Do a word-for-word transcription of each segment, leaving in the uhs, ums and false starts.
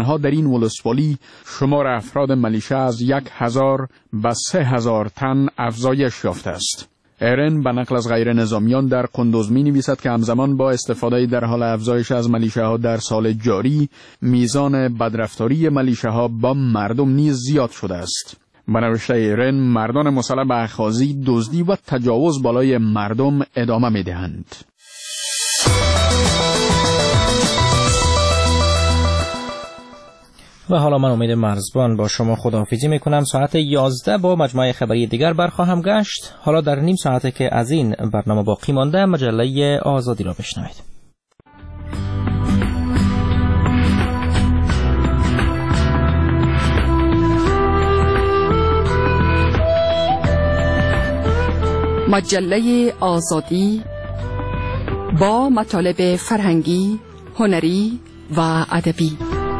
تنها در این ولسوالی شمار افراد ملیشه از یک هزار به سه هزار تن افزایش یافته است. ایرن به نقل از غیر نظامیان در قندوز می نویسد که همزمان با استفاده در حال افزایش از ملیشه ها در سال جاری، میزان بدرفتاری ملیشه ها با مردم نیز زیاد شده است. به نوشته ایرن، مردان مسلح به اخاذی، دزدی و تجاوز بالای مردم ادامه می دهند. و حالا من امید مرزبان با شما خداحافظی میکنم. ساعت یازده با مجموعه خبری دیگر برخواهم گشت. حالا در نیم ساعته که از این برنامه باقی مانده، مجله آزادی را بشنوید. مجله آزادی با مطالب فرهنگی، هنری و ادبی.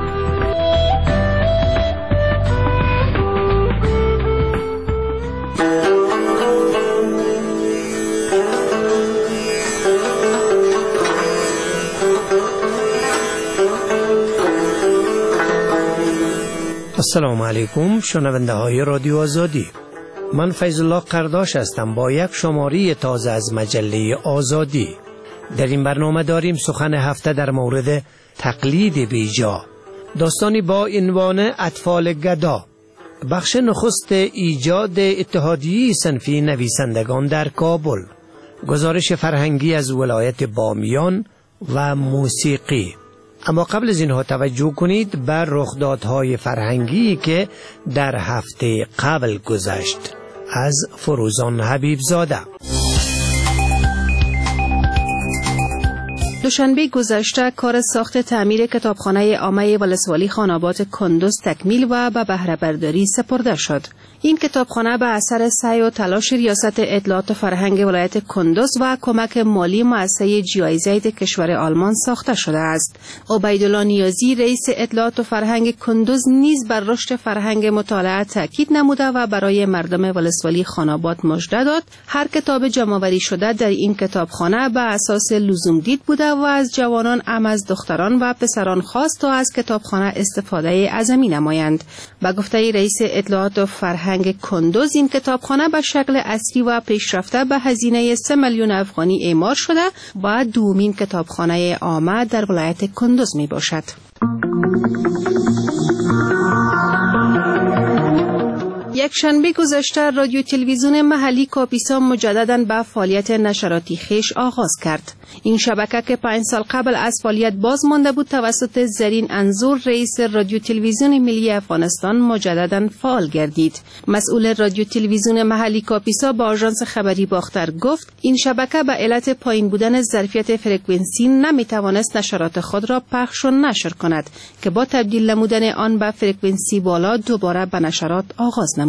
السلام علیکم شنونده های رادیو آزادی. من فیض الله قرداش هستم با یک شماره تازه از مجله آزادی. در این برنامه داریم سخن هفته در مورد تقلید بیجا، داستانی با عنوان اطفال گدا، بخش نخست ایجاد اتحادیه صنفی نویسندگان در کابل، گزارش فرهنگی از ولایت بامیان و موسیقی. اما قبل از اینها توجه کنید بر رخدادهای فرهنگی که در هفته قبل گذشت. از فروزان حبیب زاده. دوشنبه گذشته کار ساخت تعمیر کتابخانه عامه ولسوالی خاناباد کندوز تکمیل و به بهره برداری سپرده شد. این کتابخانه به اثر سعی و تلاش ریاست اطلاعات و فرهنگ ولایت کندوز و کمک مالی مؤسسه جی آی زد کشور آلمان ساخته شده است. عبیدالله نیازی رئیس اطلاعات و فرهنگ کندوز نیز بر رشد فرهنگ مطالعه تاکید نموده و برای مردم ولسوالی خاناباد مژده داد هر کتاب جمع‌آوری شده در این کتابخانه به اساس لزوم دید بوده و از جوانان ام از دختران و پسران خواست تا از کتابخانه استفاده عظیمی نمایند. با گفته رئیس اطلاعات و فرهنگ کندوز، این کتابخانه به شکل اصلی و پیشرفته به هزینه سه میلیون افغانی اعمار شده و دومین کتابخانه عامه در ولایت کندوز می باشد. یک شنبه گذشته رادیو تلویزیون محلی کاپیسا مجدداً به فعالیت نشراتی خویش آغاز کرد. این شبکه که پنج سال قبل از فعالیت باز مانده بود توسط زرین انظور رئیس رادیو تلویزیون ملی افغانستان مجدداً فعال گردید. مسئول رادیو تلویزیون محلی کاپیسا با آژانس خبری باختر گفت این شبکه به علت پایین بودن ظرفیت فرکانسی نمیتوانست نشرات خود را پخش و نشر کند که با تبدیل نمودن آن به فرکانسی بالا دوباره به نشرات آغاز نمود.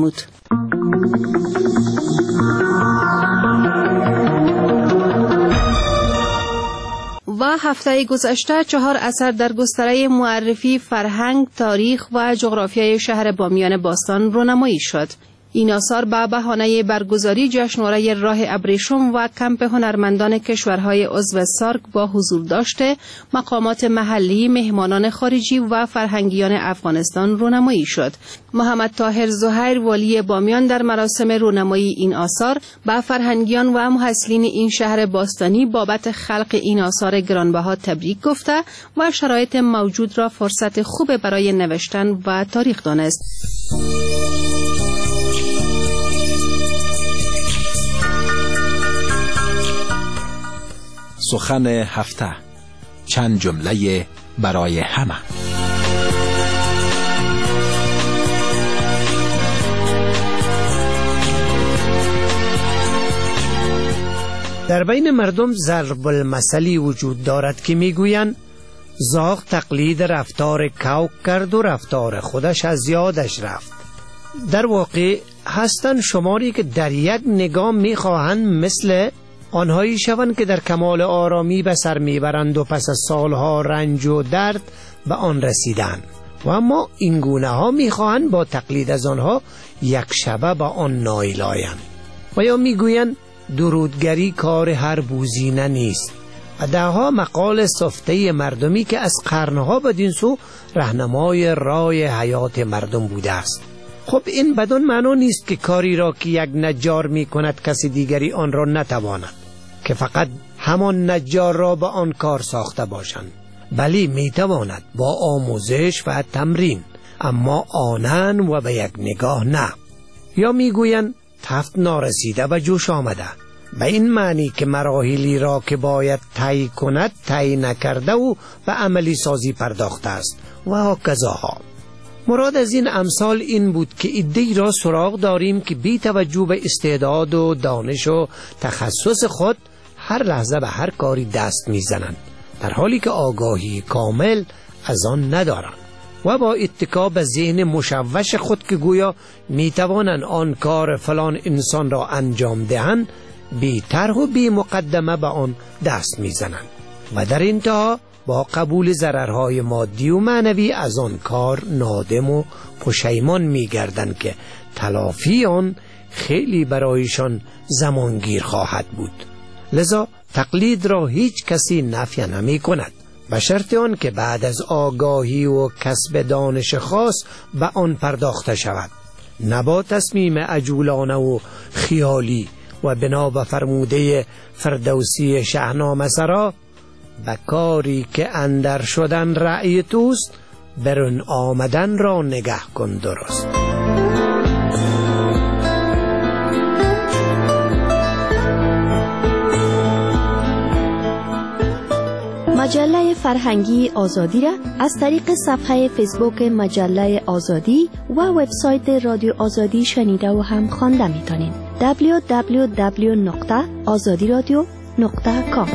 و هفته گذشته چهار اثر در گستره معرفی فرهنگ، تاریخ و جغرافیای شهر بامیان باستان رونمایی شد. این آثار به بهانه برگزاری جشنواره راه ابریشم و کمپ هنرمندان کشورهای عضو سارک با حضور داشته مقامات محلی، مهمانان خارجی و فرهنگیان افغانستان رونمایی شد. محمد طاهر زهیر والی بامیان در مراسم رونمایی این آثار به فرهنگیان و محصلین این شهر باستانی بابت خلق این آثار گرانبها تبریک گفته و شرایط موجود را فرصت خوب برای نوشتن و تاریخ دانست. سخن هفته، چند جمله برای همه. در بین مردم ضرب المثلی وجود دارد که میگویند زاغ تقلید رفتار کوک کرد و رفتار خودش از یادش رفت. در واقع هستند شماری که در یک نگاه میخواهند مثل آنهایی شوند که در کمال آرامی به سر میبرند و پس از سالها رنج و درد به آن رسیدند و اما این گونه ها میخواهند با تقلید از آنها یک شبه به آن نائل آیند. و یا میگویند درودگری کار هر بوزینه نیست و دهها مقال سفته مردمی که از قرنها بدین سو راهنمای راه حیات مردم بوده است. خب این بدون معنا نیست که کاری را که یک نجار می کند کسی دیگری آن را نتواند، که فقط همان نجار را به آن کار ساخته باشند، بلی می تواند با آموزش و تمرین، اما آنن و به یک نگاه نه. یا می گویند تفت نارسیده و جوش آمده، به این معنی که مراحلی را که باید طی کند طی نکرده و به عملی سازی پرداخته است و هاکذاها. مراد از این امثال این بود که ایده‌ای را سراغ داریم که بی توجه به استعداد و دانش و تخصص خود هر لحظه به هر کاری دست میزنند، در حالی که آگاهی کامل از آن ندارند و با اتکا به ذهن مشوش خود که گویا میتوانند آن کار فلان انسان را انجام دهند، بی طرح و بی مقدمه به آن دست میزنند و در انتها با قبول ضررهای مادی و معنوی از آن کار نادم و پشیمان میگردند که تلافی آن خیلی برایشان زمانگیر خواهد بود. لذا تقلید را هیچ کسی نفی نمی کند، به شرط آن که بعد از آگاهی و کسب دانش خاص به آن پرداخته شود، نه با تصمیم عجولانه و خیالی و بنا به فرموده فردوسی شاهنامه سرا به کاری که اندر شدن رأی توست، برون آمدن را نگه کن درست. مجله فرهنگی آزادی را از طریق صفحه فیسبوک مجله آزادی و وبسایت رادیو آزادی شنیده و هم خوانده میتونید. دبلیو دبلیو دبلیو نقطه آزادی رادیو نقطه کام.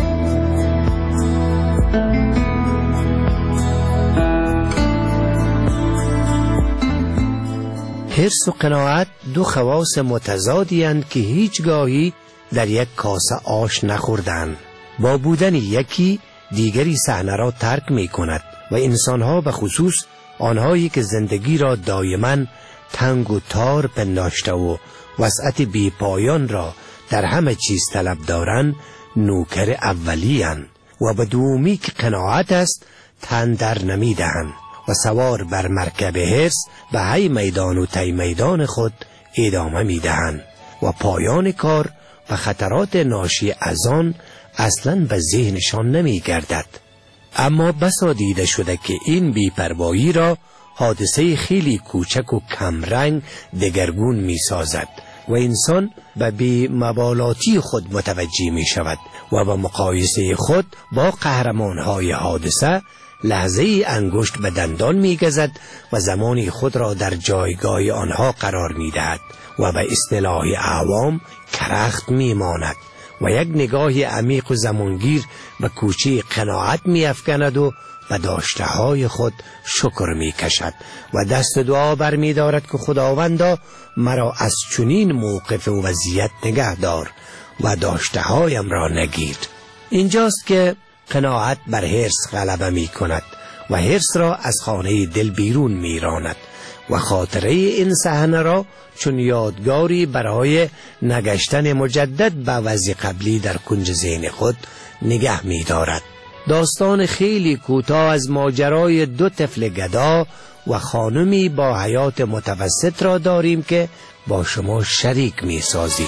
حرص و قناعت دو خواص متضادی اند که هیچگاهی در یک کاسه آش نخوردند. با بودن یکی دیگری صحنه را ترک می کند و انسانها به خصوص آنهایی که زندگی را دائما تنگ و تار پنداشته و وسعت بی پایان را در همه چیز طلب دارند، نوکر اولی اند و به دومی که قناعت است تن در نمی دهند و سوار بر مرکب حرص به هی میدان و تی میدان خود ادامه می دهند و پایان کار و خطرات ناشی از آن اصلاً به ذهنشان نمی گردد. اما بسا دیده شده که این بی‌پروایی را حادثه خیلی کوچک و کمرنگ دگرگون می سازد و انسان به بی‌مبالاتی خود متوجه می شود و به مقایسه خود با قهرمانهای حادثه لحظه انگشت به دندان می گزد و زمانی خود را در جایگاه آنها قرار می دهد و به اصطلاح عوام کرخت می ماند و یک نگاه عمیق و زمانگیر به کوچه قناعت می افکند و به داشته های خود شکر می کشد و دست دعا بر می دارد که خداوندا مرا از چنین موقف و وضعیت نگه دار و داشته هایم را نگیر. اینجاست که قناعت بر حرص غلبه می کند و حرص را از خانه دل بیرون می راند و خاطره این صحنه را چون یادگاری برای نگشتن مجدد به وضع قبلی در کنج ذهن خود نگه می دارد. داستان خیلی کوتاه از ماجرای دو طفل گدا و خانمی با حیات متوسط را داریم که با شما شریک می سازیم.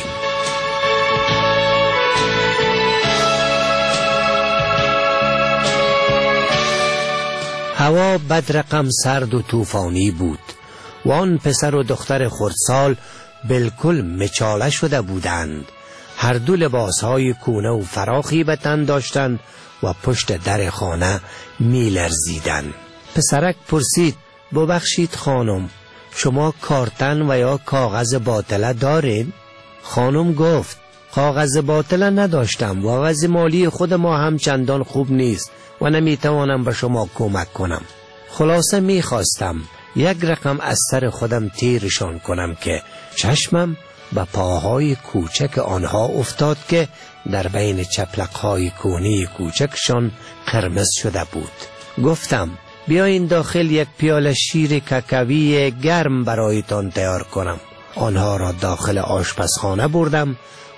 هوا بدرقم سرد و طوفانی بود و آن پسر و دختر خردسال بالکل مچاله شده بودند. هر دو لباسهای کونه و فراخی به تن داشتند و پشت در خانه می لرزیدند. پسرک پرسید: ببخشید خانم، شما کارتن و یا کاغذ باطله دارین؟ خانم گفت: کاغذ باطله نداشتم و وضع مالی خود ما هم چندان خوب نیست و نمیتوانم به شما کمک کنم. خلاصه میخواستم یک رقم از سر خودم تیرشان کنم که چشمم به پاهای کوچک آنها افتاد که در بین چپلقهای کونی کوچکشان قرمز شده بود. گفتم: بیاین داخل یک پیاله شیر کاکائوی گرم برایتان تیار کنم. آنها را داخل آشپزخانه بردم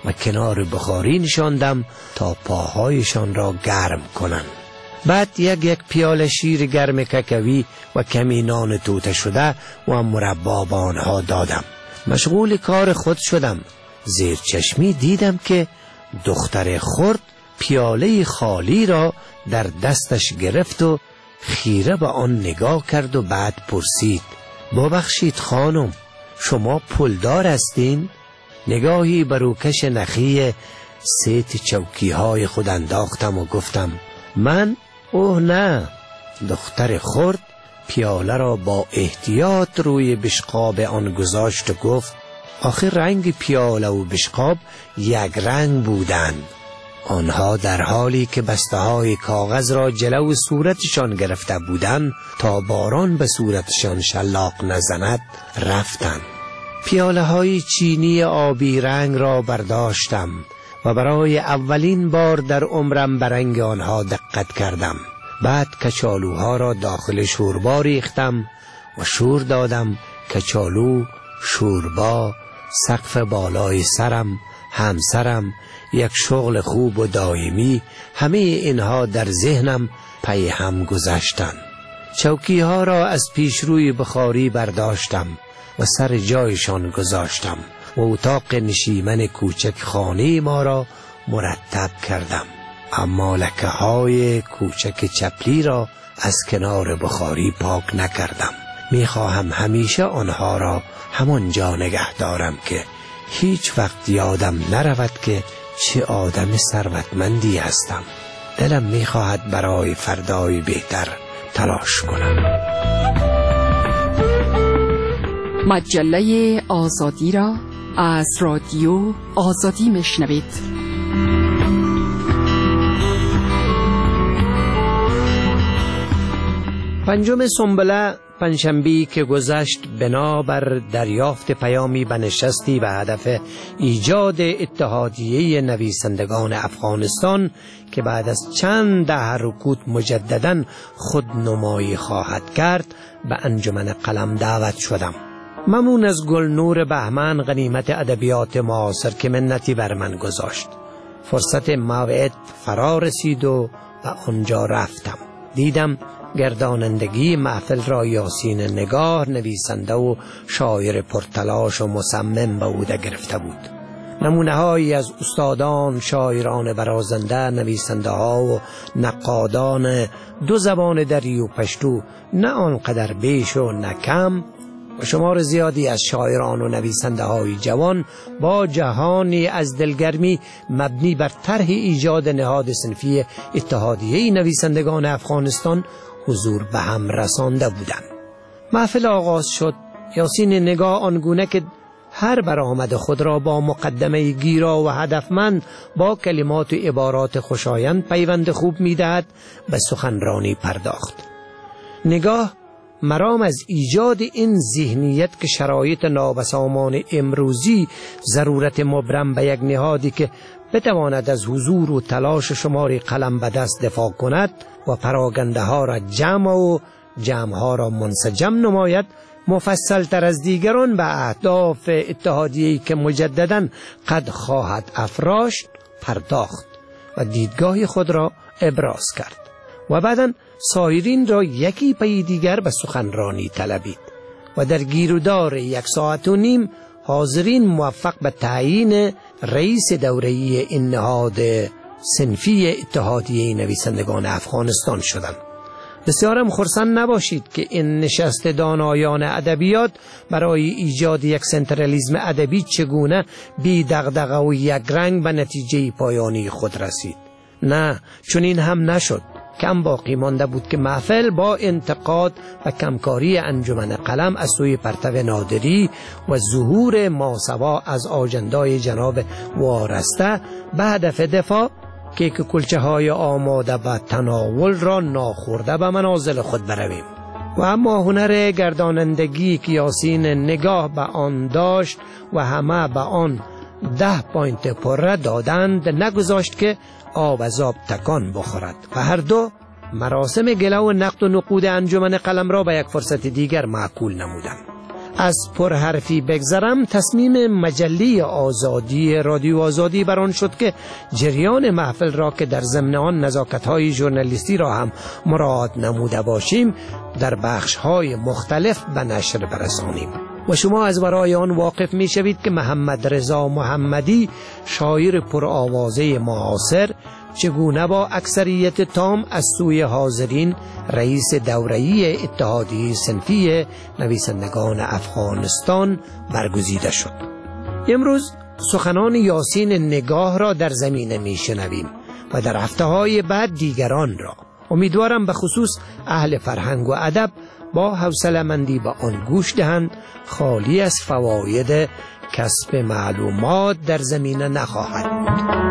و کنار بخاری نشاندم تا پاهایشان را گرم کنند. بعد یک یک پیاله شیر گرم ککوی و کمی نان توته شده و مربا به آنها دادم. مشغول کار خود شدم. زیر چشمی دیدم که دختر خرد پیاله خالی را در دستش گرفت و خیره به آن نگاه کرد و بعد پرسید: ببخشید خانم، شما پولدار هستین؟ نگاهی بر روکش نخی سیت چوکی های خود انداختم و گفتم: من؟ اوه نه. دختر خرد پیاله را با احتیاط روی بشقاب آن گذاشت و گفت: آخه رنگ پیاله و بشقاب یک رنگ بودند. آنها در حالی که بسته های کاغذ را جلو صورتشان گرفته بودند تا باران به صورتشان شلاق نزند رفتند. پیاله های چینی آبی رنگ را برداشتم و برای اولین بار در عمرم به رنگ آنها دقت کردم. بعد کچالوها را داخل شوربا ریختم و شور دادم. کچالو، شوربا، سقف بالای سرم، همسرم، یک شغل خوب و دائمی، همه اینها در ذهنم پی هم گذشتند. چوکی ها را از پیش روی بخاری برداشتم و سر جایشان گذاشتم و اتاق نشیمن کوچک خانه ما را مرتب کردم. اما لکه های کوچک چپلی را از کنار بخاری پاک نکردم. میخواهم همیشه آنها را همانجا نگه دارم که هیچ وقت یادم نرود که چه آدم ثروتمندی هستم. دلم میخواهد برای فردای بهتر تلاش کنم. مجله آزادی را از رادیو آزادی میشنوید. پنجم سنبله پنجشنبه‌ای که گذشت بنابر دریافت پیامی به نشستی و هدف ایجاد اتحادیه نویسندگان افغانستان که بعد از چند تحرکات مجدداً خودنمایی خواهد کرد به انجمن قلم دعوت شدم. ممنون از گلنور بهمن غنیمت ادبیات معاصر که منتی بر من گذاشت. فرصت موعد فرا رسید و به آنجا رفتم. دیدم گردانندگی محفل را یاسین نگاه نویسنده و شاعر پرتلاش و مصمم به عهده گرفته بود. نمونه هایی از استادان، شاعران برازنده، نویسنده ها و نقادان دو زبان دری و پشتو، نه آنقدر بیش و نه کم، و شمار زیادی از شاعران و نویسنده های جوان با جهانی از دلگرمی مبنی بر طرح ایجاد نهاد صنفی اتحادیه نویسندگان افغانستان حضور به هم رسانده بودند. محفل آغاز شد. یاسین نگاه آنگونه که هر برآمد خود را با مقدمه گیرا و هدفمند با کلمات و عبارات خوشایند پیوند خوب می‌دهد به سخنرانی پرداخت. نگاه مرام از ایجاد این ذهنیت که شرایط نابسامان امروزی ضرورت مبرم به یک نهادی که بتواند از حضور و تلاش شماری قلم به دست دفاع کند و پراگنده ها را جمع و جمع ها را منسجم نماید، مفصل تر از دیگران به اهداف اتحادیه‌ای که مجدداً قد خواهد افراشت پرداخت و دیدگاه خود را ابراز کرد و بعداً سایرین را یکی پی دیگر به سخنرانی طلبید و در گیرودار یک ساعت و نیم حاضرین موفق به تعیین رئیس دوره‌ای این نهاد صنفی اتحادیه نویسندگان افغانستان شدند. بسیارم خرسند نباشید که این نشست دانایان ادبیات برای ایجاد یک سنترالیسم ادبی چگونه بی دغدغه و یک رنگ به نتیجه پایانی خود رسید. نه، چون این هم نشد. کم باقی مانده بود که محفل با انتقاد و کمکاری انجمن قلم از سوی پرتو نادری و ظهور ماسوا از آجندای جناب وارسته به هدف دفاع که کلچه های آماده به تناول را ناخورده به منازل خود برویم. و اما هنر گردانندگی که یاسین نگاه به آن داشت و همه به آن ده پوینت پره دادند نگذاشت که آب از آب تکان بخورد و هر دو مراسم گله و نقد و نقود انجمن قلم را به یک فرصت دیگر معقول نمودند. از پرحرفی بگذرم، تصمیم مجله آزادی رادیو آزادی بران شد که جریان محفل را که در ضمن آن نزاکت‌های ژورنالیستی را هم مراعات نموده باشیم در بخش‌های مختلف به نشر برسانیم. و شما از برای آن واقف می شوید که محمد رضا محمدی، شاعر پرآوازه معاصر، چگونه با اکثریت تام از سوی حاضرین رئیس دوره‌ای اتحادیه صنفی نویسندگان افغانستان برگزیده شد. امروز سخنان یاسین نگاه را در زمینه می شنویم و در هفته‌های بعد دیگران را. امیدوارم به خصوص اهل فرهنگ و ادب با حوصله‌مندی به آن گوش دهند، خالی از فواید کسب معلومات در زمینه نخواهد بود.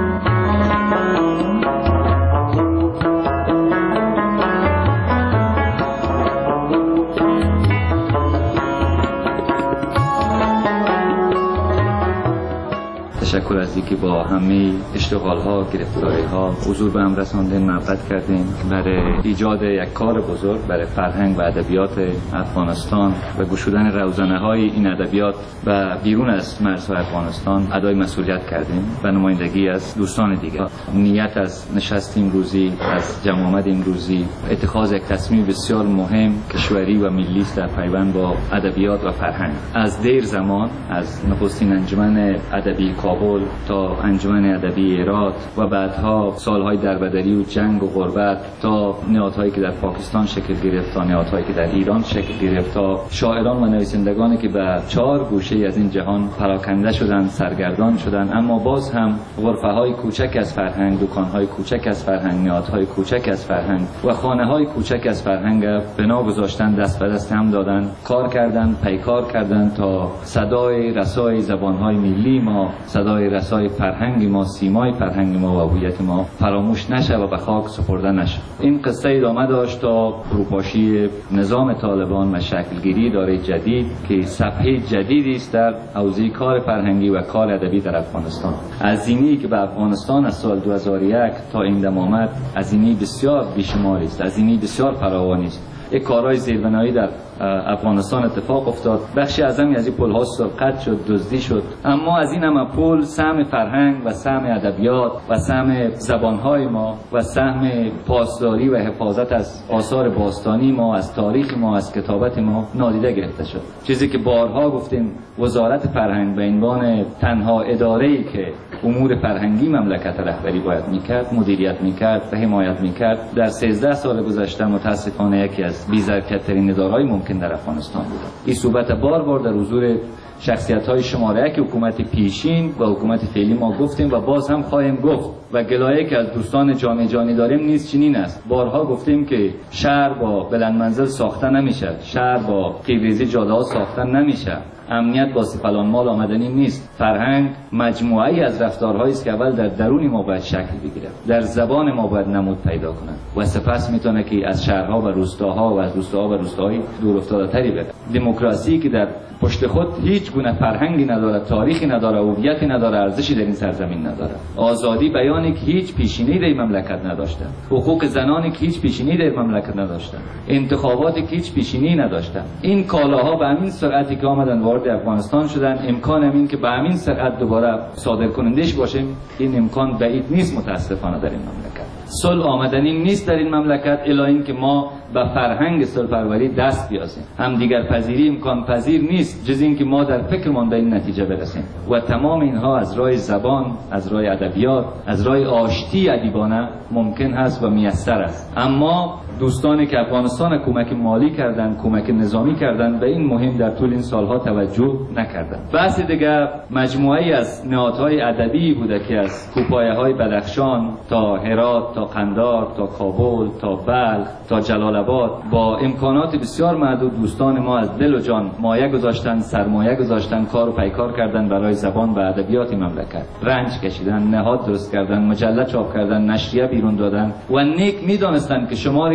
تشکر از اینکه با همه اشتغال ها، گرفتاری ها حضور به هم رساندین، محبت کردین برای ایجاد یک کار بزرگ برای فرهنگ و ادبیات افغانستان و گشودن روزنه های این ادبیات و بیرون از مرزهای افغانستان ادای مسئولیت کردیم و نمایندگی از دوستان دیگر. نیت از نشست امروزی، از جمع آمد امروزی، اتخاذ یک تصمیم بسیار مهم کشوری و ملی است در پیوند با ادبیات و فرهنگ. از دیر زمان، از نخستین انجمن ادبی کابل تا انجمن ادبی ایراد و بعدها سالهای دربدری و جنگ و غربت تا نهادهایی که در پاکستان شکل گرفت، تا نهادهایی که در ایران شکل گرفت، تا شاعران و نویسندگانی که به چهار گوشه از این جهان پراکنده شدند، سرگردان شدند، اما باز هم غرفه‌های کوچک از فرهنگ، دکان‌های کوچک از فرهنگ، نهادهای کوچک از فرهنگ و خانه‌های کوچک از فرهنگ بنا گذاشتن، دست به دست هم دادن، کار کردند، پیکار کردند تا صدای رسای زبان‌های ملی ما، صدای رسای فرهنگ ما، سیمای فرهنگ ما و هویت ما فراموش نشه و به خاک سپرده نشه. این قصه ادامه داشت تا فروپاشی نظام طالبان و شکلگیری اداره جدید که صفحه جدیدی است در حوزه کار فرهنگی و کار ادبی در افغانستان. عظیمی که به افغانستان از سال دو هزار و یک تا این دم آمد، عظیمی بسیار بیشماری است، عظیمی بسیار فراوانی است. یک کارهای زیربنایی در افغانستان اتفاق افتاد، بخشی اعظمی از این پل‌ها سرقت شد، دزدی شد، اما از این همه پل سهم فرهنگ و سهم ادبیات و سهم زبانهای ما و سهم پاسداری و حفاظت از آثار باستانی ما، از تاریخ ما، از کتابت ما نادیده گرفته شد. چیزی که بارها گفتیم، وزارت فرهنگ به عنوان تنها اداره‌ای که امور فرهنگی مملکت رهبری باید میکرد، مدیریت میکرد و حمایت میکرد، در سیزده سال گذشته متاسفانه یکی از بی‌ظرفیت‌ترین اداره‌های ممکن در افغانستان بود. این صحبت بار بار در حضور شخصیت‌های شماره یک حکومت پیشین و حکومت فعلی ما گفتیم و باز هم خواهیم گفت و گلایه که از دوستان جامعه جانی داریم نیست چنین است. بارها گفتیم که شهر با بلند منزل ساخته نمیشه، شهر با قیبریزی جاده‌ها ساخته نمیشه، امنیت با سیفلان مال آمدنی نیست. فرهنگ مجموعه‌ای از رفتارهایی است که اول در درون ما باید شکل بگیره، در زبان ما باید نمود پیدا کنه و سپس میتونه که از شهرها و روستاها و از روستاها و روستاهای دور افتاده‌تری بره. دموکراسی که در پشت خود هیچ گونه فرهنگی نداره، تاریخی نداره، هویتی نداره، ارزشی در این سرزمین نداره. آزادی بیانی که هیچ پیشینه‌ای در این مملکت نداشته، حقوق زنانی که هیچ پیشینه‌ای در این مملکت نداشته، انتخاباتی که هیچ پیشینه‌ای نداشته. این کالاها به همین سرعتی که آمدن وارد افغانستان شدن، امکان این که به همین سرعت دوباره صادر کنندش باشیم، این امکان بعید نیست متاسفانه در این مملکت. صلح آمدنی نیست در این مملکت الا این که ما به فرهنگ صلح‌پروری دست بیازیم. هم دیگر پذیری امکان پذیر نیست جز این که ما در فکرمان به این نتیجه برسیم و تمام اینها از راه زبان، از راه ادبیات، از راه آشتی ادیبانه ممکن هست و میسر است. اما دوستانی که افغانستان کمک مالی کردند، کمک نظامی کردند، به این مهم در طول این سالها توجه نکردند. بحث دیگر مجموعه‌ای از نهادهای ادبی بوده که از کوپایه‌های بدخشان تا هرات تا قندار تا کابل تا بلخ تا جلال آباد با امکانات بسیار محدود دوستان ما از دل و جان مایه گذاشتن، سرمایه گذاشتن، کار و پیکار کردن برای زبان و ادبیات مملکت. رنج کشیدن، نهاد درست کردن، مجله چاپ کردن، نشریه بیرون دادن و نیک می‌دانستند که شماری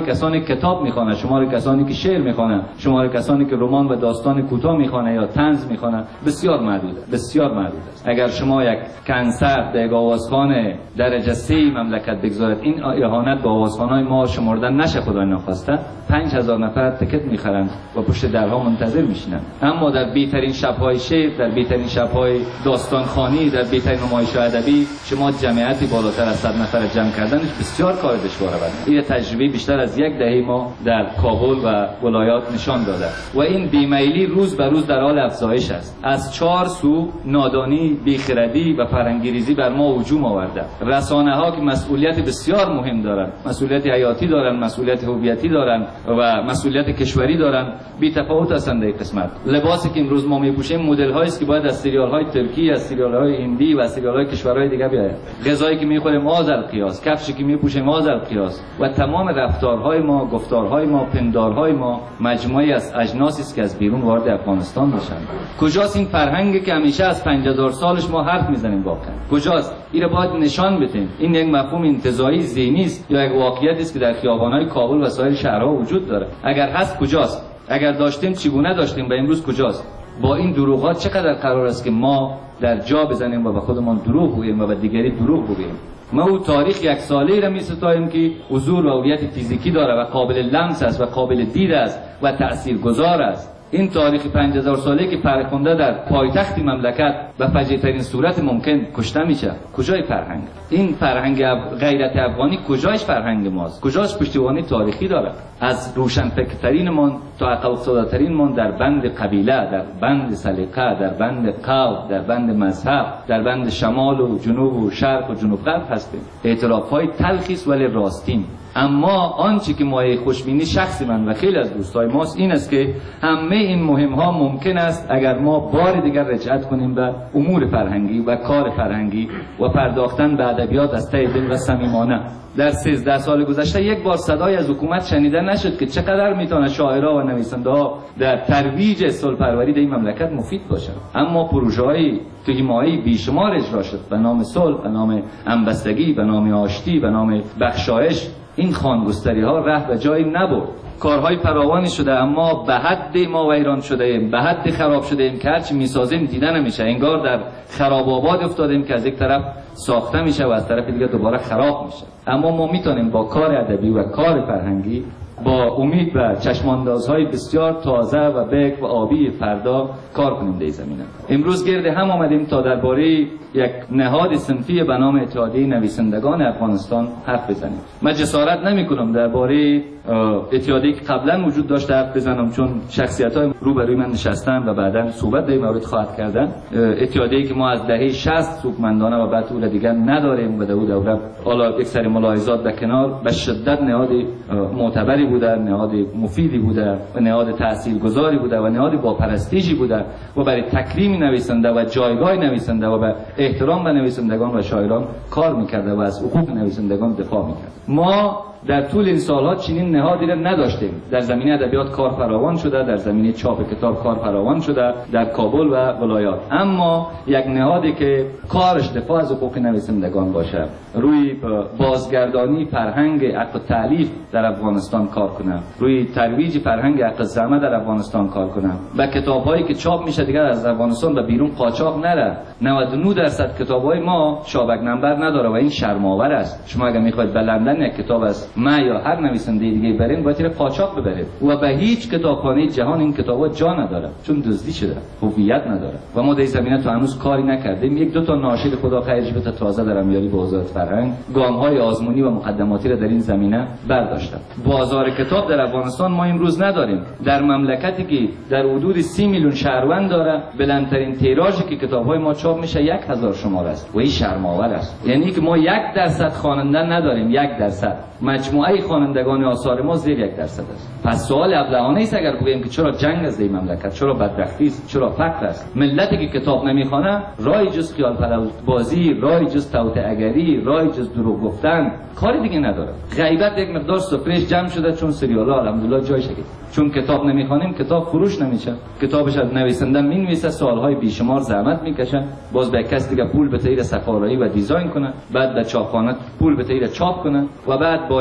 کسانی که کتاب میخوانند، شمار کسانی که شعر میخوانند، شمار کسانی که رمان و داستان کوتاه میخوانند یا طنز میخوانند بسیار محدود است، بسیار محدود است. اگر شما یک کنسرت در یک آوازخانه درجه سه مملکت بگذارید، این اهانت به آوازخانه‌های ما شمردن نشه خدای نخواسته، پنج هزار نفر تکت میخرند و پشت درها منتظر میشینند. اما در بهترین شب‌های شعر، در بهترین شب‌های داستانخوانی، در بهترین نمایش‌های ادبی شما جمعیتی بالاتر از صد نفر جمع کردنش بسیار کار دشواره است. این تجربه بیشتر از یک دهه ما در کابل و ولایات نشان داده و این بیمیلی روز به روز در حال افزایش است. از چهار سو نادانی، بیخردی و فرهنگیریزی بر ما هجوم آورده. رسانه‌ها که مسئولیت بسیار مهم دارند، مسئولیت حیاتی دارند، مسئولیت هویتی دارند و مسئولیت کشوری دارند، بی تفاوت هستند در قسمت. لباسی که امروز ما میپوشیم مدل هایی است که باید از سریال‌های ترکی، از سریال‌های هندی و سریال‌های کشورهای دیگه بیاید. غذایی که میخوریم آزل قیاس، کفشی که میپوشیم آزل قیاس و تمام رفتارهای ما، گفتارهای ما، پندارهای ما مجموعی از اجناسی است که از بیرون وارد افغانستان میشن. کجاست این فرهنگی که همیشه از پنج هزار سالش ما حرف میزنیم واقعا؟ کجاست؟ این رو باید نشان بدیم. این یک مفهوم انتزاعی ذهنی است یا یک واقعیتی است که در خیابان‌های کابل و سایر شهرها وجود داره؟ اگر هست کجاست؟ اگر داشتیم چگونه داشتیم و امروز کجاست؟ با این دروغات چقدر قرار است که ما در جا بزنیم و به خودمان دروغ بگوییم و به دیگری دروغ بگوییم؟ ما او تاریخ یک ساله را می ستاییم که حضور و هویت فیزیکی داره و قابل لمس است و قابل دید است و تاثیرگذار است. این تاریخ پنج هزار ساله که فرخنده در پایتخت مملکت و فجیع‌ترین صورت ممکن کشته میشه، کجای فرهنگ؟ این فرهنگ غیرت افغانی کجایش فرهنگ ماست؟ کجاش پشتیبانی تاریخی داره؟ از روشنفکرترینمان تا عقب افتاده‌ترینمان در بند قبیله، در بند سلیقه، در بند قوم، در بند مذهب، در بند شمال و جنوب و شرق و جنوب غرب هستیم. اعتراف‌های تلخی است ولی راستین. اما آنچه که مایه خوشبینی شخصی من و خیلی از دوستای ماست این است که همه این مهم ها ممکن است اگر ما بار دیگر رجعت کنیم به امور فرهنگی و کار فرهنگی و پرداختن به ادبیات از ته دل و صمیمانه. در سیزده سال گذشته یک بار صدای از حکومت شنیده نشد که چقدر میتونه شاعرها و نویسنده ها در ترویج صلح‌پروری در این مملکت مفید باشند. اما پروژه‌های توهیمایی بیشمار اجرا شد به نام صلح، به نام همبستگی، به نام آشتی، به نام بخشایش. این خانگستری ها ره به جایی نبرد. کارهای فراوانی شده اما به حد ما ویران شده ایم، به حد خراب شده ایم که هرچی میسازیم دیده نمیشه. انگار در خراب آباد افتادیم که از یک طرف ساخته میشه و از طرف دیگه دوباره خراب میشه. اما ما میتونیم با کار ادبی و کار فرهنگی با امید و چشماندازهای بسیار تازه و بکر و آبی فردا کار کنیم در زمینه. امروز گرد هم آمدیم تا درباره یک نهاد صنفی به نام اتحادیه نویسندگان افغانستان حرف بزنیم. من جسارت نمی‌کنم درباره اتحادیه‌ای که قبلا وجود داشته حرف بزنم، چون شخصیت‌های روبروی من نشستن و بعداً صحبت در این مورد خواهد کردن. اتحادیه‌ای که ما از دهه شصت سوگمندانه و بعد اون دیگر نداریم و در اون دوره حالا یک سری ملاحظات به کنار، به شدت نهاد معتبری بوده، نهاد مفیدی بوده و نهاد تاثیرگذاری بوده و نهاد با پرستیژی بوده و برای تکریم نویسنده و جایگاه نویسنده و به احترام به نویسندگان و شاعران کار می‌کرده و از حقوق نویسندگان دفاع می‌کرد. ما در طول این سالها چنین نهادی را نداشتیم. در زمینه ادبیات کار فراوان شده، در زمینه چاپ کتاب کار فراوان شده در کابل و ولایات، اما یک نهادی که کارش دفاع از حقوق نویسندگان باشه، روی بازگردانی فرهنگ حق تألیف در افغانستان کار کنه، روی ترویج فرهنگ حق زحمت در افغانستان کار کنه، و کتاب‌هایی که چاپ میشه دیگر از افغانستان به بیرون قاچاق نره. نود و نه درصد کتاب‌های ما شابک نمبر نداره و این شرم‌آور است. شما اگه می‌خواید به لندن یک کتاب از ما یا هر نویسنده دیگه برین باید رو قاچاق ببرید و به هیچ کتابخانه جهان این کتابا جا نداره، چون دزدی شده، هویت نداره و ما در زمینه تو هنوز کاری نکردیم. یک دو تا ناشر خدا خیرش بده تازه در امیالی به وزارت فرهنگ گام‌های آزمونی و مقدماتی را در این زمینه برداشتن. بازار کتاب در افغانستان ما امروز نداریم. در مملکتی که در حدود سی میلیون شهروند داره، بلندترین تیراژی که کتاب‌های ما چاپ میشه یک هزار شماره است و این شرم‌آور است. یعنی که ما یک درصد خواننده نداریم، یک درصد. مجموعه خوانندگان آثار ما زیر یک درصد است. پس سوال ابلهانه است اگر بگوییم که چرا جنگ است این مملکت، چرا بدبختی است، چرا فقر است. ملتی که کتاب نمیخوانه رای جز خیال پلوت بازی، رای جز توطئه اگری، رای جز دروغ گفتن کاری دیگه نداره. غیبت یک مقدار سفرهش جمع شده چون سریالا الحمدلله جایش گرفت. چون کتاب نمیخوانیم کتاب فروش نمیشه. کتابش از نویسنده مینویسه، سالهای بیشمار زحمت میکشه، باز به کسی دیگه پول بده سفارایی و دیزاین کنه، بعد به چاپخانه پول بده چاپ کنه و بعد با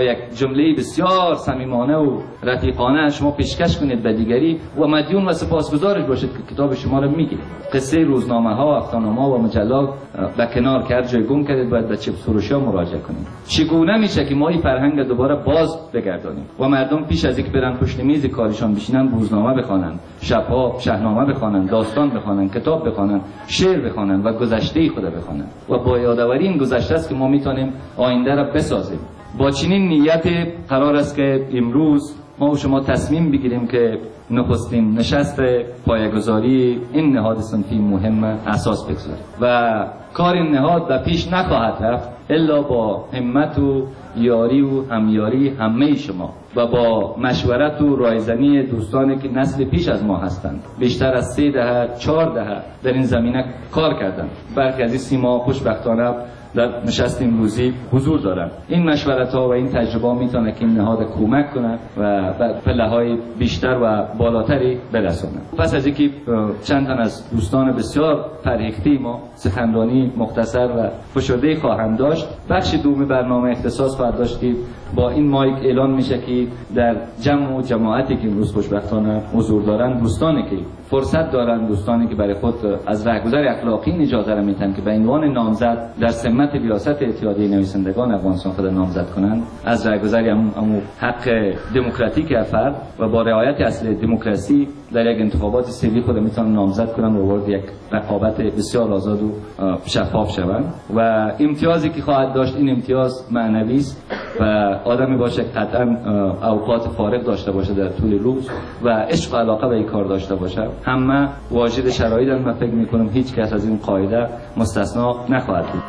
یک جمله بسیار صمیمانه و رفیقانه شما پیشکش کنید به دیگری و مدیون و سپاسگزارش باشید که کتاب شما رو میگه. قصه روزنامه ها، هفته‌نامه و مجلات به کنار کرد، جای گم کردید، باید به چیپس فروشا مراجعه کنید. چگونه میشه که ما این فرهنگ دوباره باز بگردانیم و مردم پیش از اینکه برن پشت میز کارشان بشینن روزنامه بخوانن، شبها شاهنامه بخوانن، داستان بخوانن، کتاب بخوانن، شعر بخوانن و گذشته خود بخوانن و با یادآوری این گذشته است که ما میتونیم آینده را بسازیم. با چنین نیت قرار است که امروز ما و شما تصمیم بگیریم که نخستین نشست پایه‌گذاری این نهاد صنفی مهم اساس بگذاریم و کار این نهاد به پیش نخواهد رفت الا با همت و یاری و همیاری همه شما و با مشورت و رایزنی دوستانی که نسل پیش از ما هستند. بیشتر از سه دهه، چهار دهه در این زمینه کار کردند. برخی از این سیما خوشبختانه در نشست امروزی حضور دارن. این مشورت ها و این تجربه میتونه که این نهاد کمک کنه و به پله‌های بیشتر و بالاتری برسونه. پس از اینکه چند تن از دوستان بسیار فرهیخته ما سخنرانی مختصر و فشرده خواهند داشت، بخش دوم برنامه اختصاص خواهد داشت که با این مایک اعلان میشه که در جمع و جماعتی که امروز خوشبختانه حضور دارن، دوستانی که فرصت دارن، دوستانی که برای خود از رهگذر اخلاقی این اجازه را میتن که به عنوان نامزد در سمت ریاست اتحادیه نویسندگان افغانستان خود نامزد کنند، از رهگذر امو حق دموکراتیک فرد و با رعایت اصل دموکراسی در یک انتخابات سری خود میتونن نامزد کنن و وارد یک رقابت بسیار آزاد و شفاف شوند و امتیازی که خواهد داشت این امتیاز معنوی است و آدمی باشه که قطعا اوقات فارغ داشته باشه در طول روز و عشق و علاقه به این کار داشته باشه. همه واجد شرایطن. من فکر میکنم هیچ کس از این قاعده مستثنا نخواهد بود.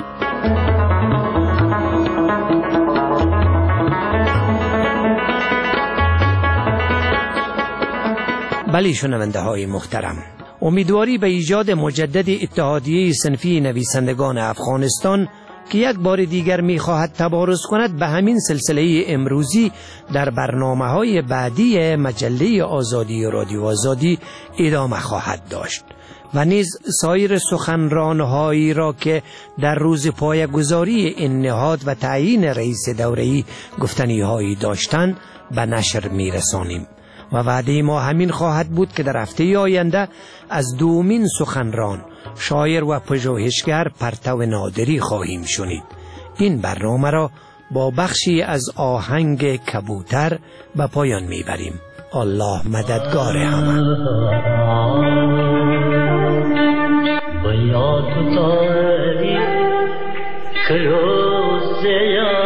بله شنونده های محترم، امیدواری به ایجاد مجدد اتحادیه صنفی نویسندگان افغانستان که یک بار دیگر می خواهد تبارز کند به همین سلسله امروزی در برنامه های بعدی مجله آزادی و رادیو آزادی ادامه خواهد داشت و نیز سایر سخنرانهایی را که در روز پایه‌گذاری این نهاد و تعیین رئیس دوره‌ای گفتنی هایی داشتند به نشر می رسانیم و وعده ما همین خواهد بود که در هفته آینده از دومین سخنران، شاعر و پژوهشگر پرتو نادری خواهیم شنید. این برنامه را با بخشی از آهنگ کبوتر به پایان میبریم. الله مددگار همه. بیا تو تاری کروزیا